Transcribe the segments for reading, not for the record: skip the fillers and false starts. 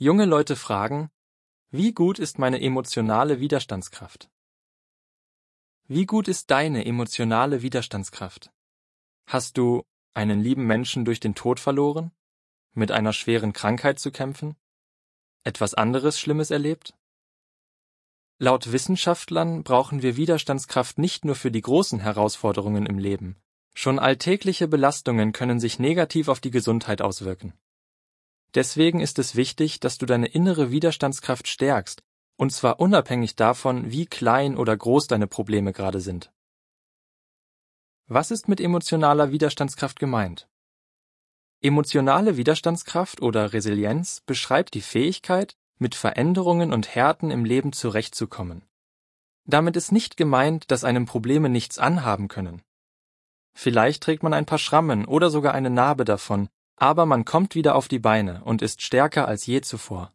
Junge Leute fragen, wie gut ist meine emotionale Widerstandskraft? Wie gut ist deine emotionale Widerstandskraft? Hast du einen lieben Menschen durch den Tod verloren? Mit einer schweren Krankheit zu kämpfen? Etwas anderes Schlimmes erlebt? Laut Wissenschaftlern brauchen wir Widerstandskraft nicht nur für die großen Herausforderungen im Leben. Schon alltägliche Belastungen können sich negativ auf die Gesundheit auswirken. Deswegen ist es wichtig, dass du deine innere Widerstandskraft stärkst, und zwar unabhängig davon, wie klein oder groß deine Probleme gerade sind. Was ist mit emotionaler Widerstandskraft gemeint? Emotionale Widerstandskraft oder Resilienz beschreibt die Fähigkeit, mit Veränderungen und Härten im Leben zurechtzukommen. Damit ist nicht gemeint, dass einem Probleme nichts anhaben können. Vielleicht trägt man ein paar Schrammen oder sogar eine Narbe davon, aber man kommt wieder auf die Beine und ist stärker als je zuvor.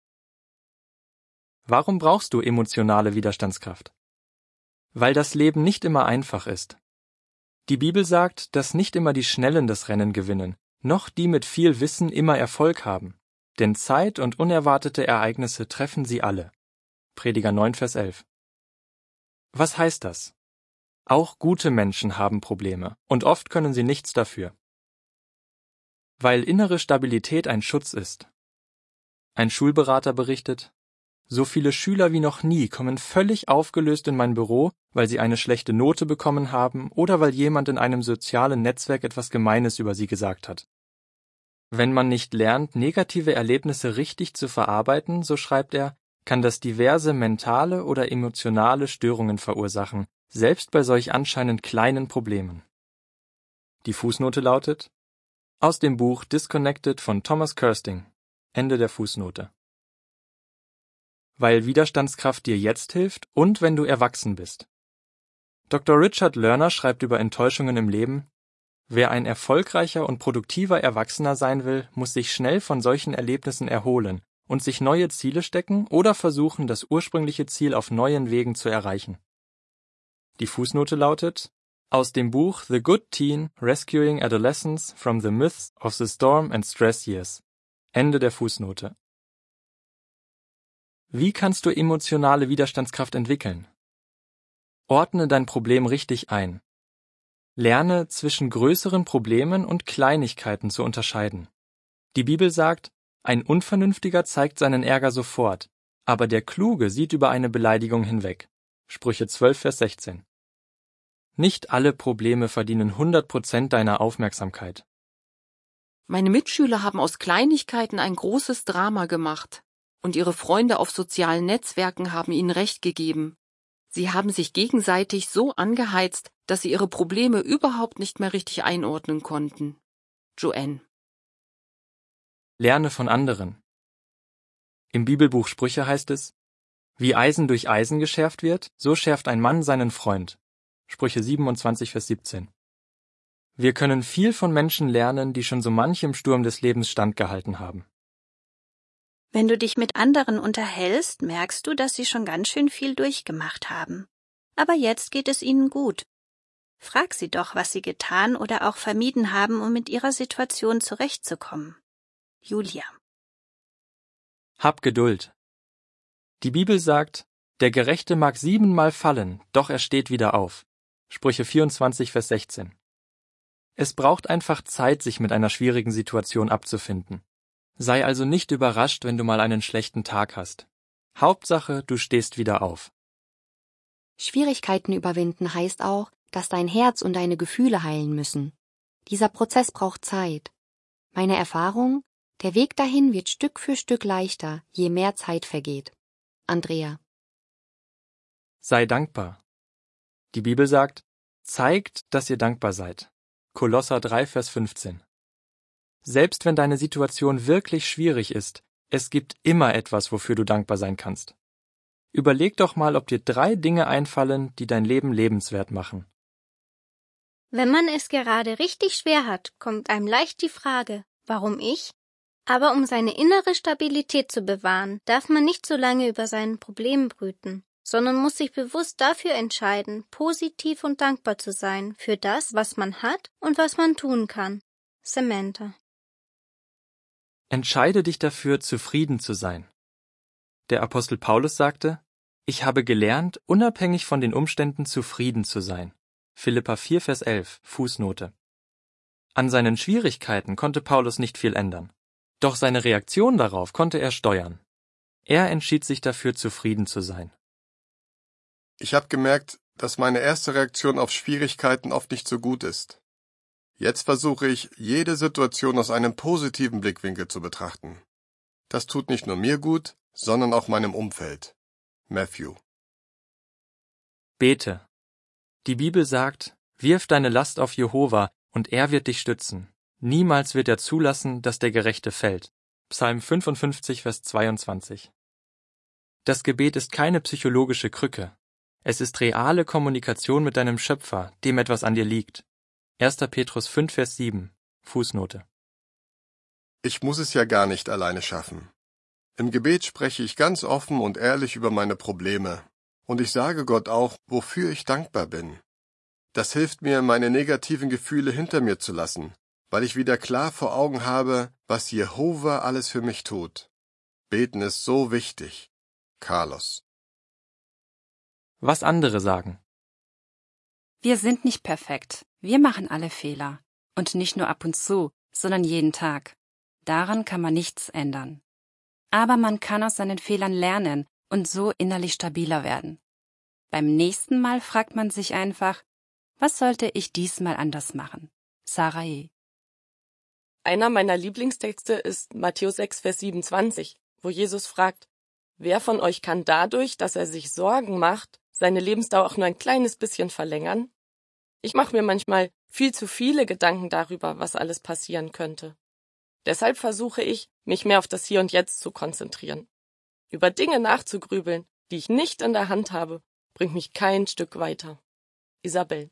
Warum brauchst du emotionale Widerstandskraft? Weil das Leben nicht immer einfach ist. Die Bibel sagt, dass nicht immer die Schnellen das Rennen gewinnen, noch die mit viel Wissen immer Erfolg haben. Denn Zeit und unerwartete Ereignisse treffen sie alle. Prediger 9, Vers 11. Was heißt das? Auch gute Menschen haben Probleme, und oft können sie nichts dafür. Weil innere Stabilität ein Schutz ist. Ein Schulberater berichtet, so viele Schüler wie noch nie kommen völlig aufgelöst in mein Büro, weil sie eine schlechte Note bekommen haben oder weil jemand in einem sozialen Netzwerk etwas Gemeines über sie gesagt hat. Wenn man nicht lernt, negative Erlebnisse richtig zu verarbeiten, so schreibt er, kann das diverse mentale oder emotionale Störungen verursachen, selbst bei solch anscheinend kleinen Problemen. Die Fußnote lautet: Aus dem Buch Disconnected von Thomas Kirsting. Ende der Fußnote. Weil Widerstandskraft dir jetzt hilft und wenn du erwachsen bist. Dr. Richard Lerner schreibt über Enttäuschungen im Leben: Wer ein erfolgreicher und produktiver Erwachsener sein will, muss sich schnell von solchen Erlebnissen erholen und sich neue Ziele stecken oder versuchen, das ursprüngliche Ziel auf neuen Wegen zu erreichen. Die Fußnote lautet: Aus dem Buch The Good Teen: Rescuing Adolescents from the Myths of the Storm and Stress Years. Ende der Fußnote. Wie kannst du emotionale Widerstandskraft entwickeln? Ordne dein Problem richtig ein. Lerne, zwischen größeren Problemen und Kleinigkeiten zu unterscheiden. Die Bibel sagt, ein Unvernünftiger zeigt seinen Ärger sofort, aber der Kluge sieht über eine Beleidigung hinweg. Sprüche 12, Vers 16. Nicht alle Probleme verdienen 100% deiner Aufmerksamkeit. Meine Mitschüler haben aus Kleinigkeiten ein großes Drama gemacht, und ihre Freunde auf sozialen Netzwerken haben ihnen Recht gegeben. Sie haben sich gegenseitig so angeheizt, dass sie ihre Probleme überhaupt nicht mehr richtig einordnen konnten. Joanne. Lerne von anderen. Im Bibelbuch Sprüche heißt es, wie Eisen durch Eisen geschärft wird, so schärft ein Mann seinen Freund. Sprüche 27, Vers 17. Wir können viel von Menschen lernen, die schon so manchem Sturm des Lebens standgehalten haben. Wenn du dich mit anderen unterhältst, merkst du, dass sie schon ganz schön viel durchgemacht haben. Aber jetzt geht es ihnen gut. Frag sie doch, was sie getan oder auch vermieden haben, um mit ihrer Situation zurechtzukommen. Julia. Hab Geduld. Die Bibel sagt, der Gerechte mag 7-mal fallen, doch er steht wieder auf. Sprüche 24, Vers 16. Es braucht einfach Zeit, sich mit einer schwierigen Situation abzufinden. Sei also nicht überrascht, wenn du mal einen schlechten Tag hast. Hauptsache, du stehst wieder auf. Schwierigkeiten überwinden heißt auch, dass dein Herz und deine Gefühle heilen müssen. Dieser Prozess braucht Zeit. Meine Erfahrung: Der Weg dahin wird Stück für Stück leichter, je mehr Zeit vergeht. Andrea. Sei dankbar. Die Bibel sagt, zeigt, dass ihr dankbar seid. Kolosser 3, Vers 15. Selbst wenn deine Situation wirklich schwierig ist, es gibt immer etwas, wofür du dankbar sein kannst. Überleg doch mal, ob dir 3 Dinge einfallen, die dein Leben lebenswert machen. Wenn man es gerade richtig schwer hat, kommt einem leicht die Frage, warum ich? Aber um seine innere Stabilität zu bewahren, darf man nicht so lange über seinen Problemen brüten, sondern muss sich bewusst dafür entscheiden, positiv und dankbar zu sein für das, was man hat und was man tun kann. Samantha. Entscheide dich dafür, zufrieden zu sein. Der Apostel Paulus sagte, ich habe gelernt, unabhängig von den Umständen zufrieden zu sein. Philipper 4, Vers 11, Fußnote. An seinen Schwierigkeiten konnte Paulus nicht viel ändern. Doch seine Reaktion darauf konnte er steuern. Er entschied sich dafür, zufrieden zu sein. Ich habe gemerkt, dass meine erste Reaktion auf Schwierigkeiten oft nicht so gut ist. Jetzt versuche ich, jede Situation aus einem positiven Blickwinkel zu betrachten. Das tut nicht nur mir gut, sondern auch meinem Umfeld. Matthew. Bete. Die Bibel sagt, wirf deine Last auf Jehova, und er wird dich stützen. Niemals wird er zulassen, dass der Gerechte fällt. Psalm 55, Vers 22. Das Gebet ist keine psychologische Krücke. Es ist reale Kommunikation mit deinem Schöpfer, dem etwas an dir liegt. 1. Petrus 5, Vers 7, Fußnote. Ich muss es ja gar nicht alleine schaffen. Im Gebet spreche ich ganz offen und ehrlich über meine Probleme. Und ich sage Gott auch, wofür ich dankbar bin. Das hilft mir, meine negativen Gefühle hinter mir zu lassen, weil ich wieder klar vor Augen habe, was Jehova alles für mich tut. Beten ist so wichtig. Carlos. Was andere sagen. Wir sind nicht perfekt. Wir machen alle Fehler. Und nicht nur ab und zu, sondern jeden Tag. Daran kann man nichts ändern. Aber man kann aus seinen Fehlern lernen und so innerlich stabiler werden. Beim nächsten Mal fragt man sich einfach, was sollte ich diesmal anders machen? Sarai. Einer meiner Lieblingstexte ist Matthäus 6, Vers 27, wo Jesus fragt, wer von euch kann dadurch, dass er sich Sorgen macht, seine Lebensdauer auch nur ein kleines bisschen verlängern? Ich mache mir manchmal viel zu viele Gedanken darüber, was alles passieren könnte. Deshalb versuche ich, mich mehr auf das Hier und Jetzt zu konzentrieren. Über Dinge nachzugrübeln, die ich nicht in der Hand habe, bringt mich kein Stück weiter. Isabel.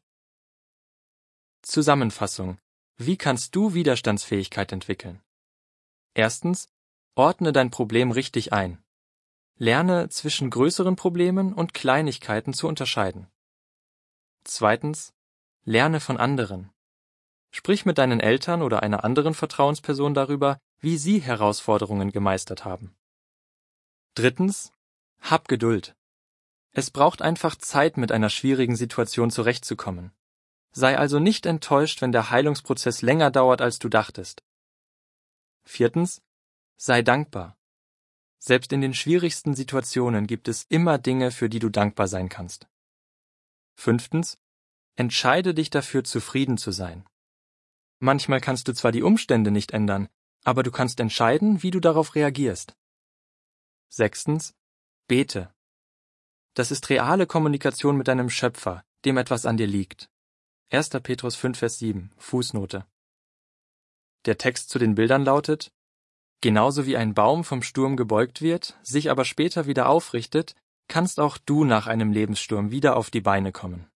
Zusammenfassung. Wie kannst du Widerstandsfähigkeit entwickeln? Erstens, ordne dein Problem richtig ein. Lerne zwischen größeren Problemen und Kleinigkeiten zu unterscheiden. Zweitens, lerne von anderen. Sprich mit deinen Eltern oder einer anderen Vertrauensperson darüber, wie sie Herausforderungen gemeistert haben. Drittens, hab Geduld. Es braucht einfach Zeit, mit einer schwierigen Situation zurechtzukommen. Sei also nicht enttäuscht, wenn der Heilungsprozess länger dauert, als du dachtest. Viertens, sei dankbar. Selbst in den schwierigsten Situationen gibt es immer Dinge, für die du dankbar sein kannst. Fünftens, entscheide dich dafür, zufrieden zu sein. Manchmal kannst du zwar die Umstände nicht ändern, aber du kannst entscheiden, wie du darauf reagierst. Sechstens, bete. Das ist reale Kommunikation mit deinem Schöpfer, dem etwas an dir liegt. 1. Petrus 5, Vers 7, Fußnote. Der Text zu den Bildern lautet: Genauso wie ein Baum vom Sturm gebeugt wird, sich aber später wieder aufrichtet, kannst auch du nach einem Lebenssturm wieder auf die Beine kommen.